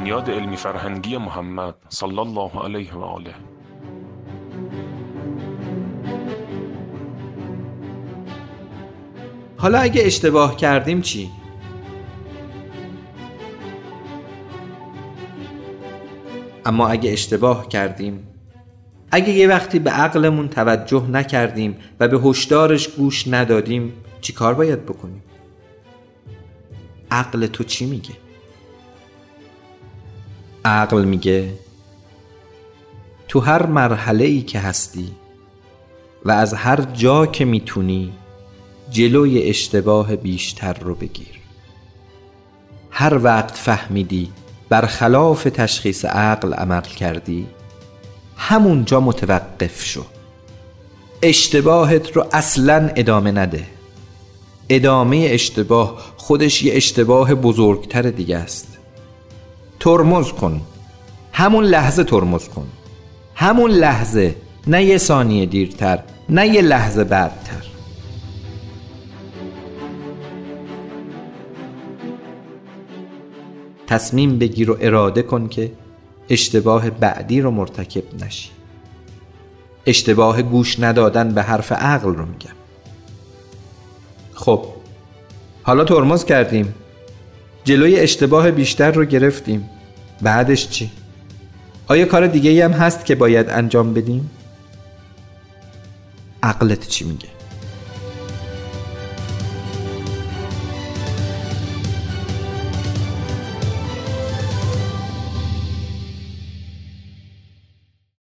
بنیاد علمی فرهنگی محمد صلی الله علیه و آله. حالا اگه اشتباه کردیم چی؟ اما اگه اشتباه کردیم، اگه یه وقتی به عقلمون توجه نکردیم و به هشدارش گوش ندادیم، چی کار باید بکنیم؟ عقل تو چی میگه؟ عقل میگه تو هر مرحله‌ای که هستی و از هر جا که میتونی جلوی اشتباه بیشتر رو بگیر. هر وقت فهمیدی برخلاف تشخیص عقل عمل کردی، همونجا متوقف شو. اشتباهت رو اصلاً ادامه نده. ادامه اشتباه خودش یه اشتباه بزرگتر دیگه است. ترمز کن، همون لحظه ترمز کن، همون لحظه، نه یه ثانیه دیرتر، نه یه لحظه بعدتر. تصمیم بگیر و اراده کن که اشتباه بعدی رو مرتکب نشی. اشتباه گوش ندادن به حرف عقل رو میگم. خب حالا ترمز کردیم، جلوی اشتباه بیشتر رو گرفتیم، بعدش چی؟ آیا کار دیگه‌ای هم هست که باید انجام بدیم؟ عقلت چی میگه؟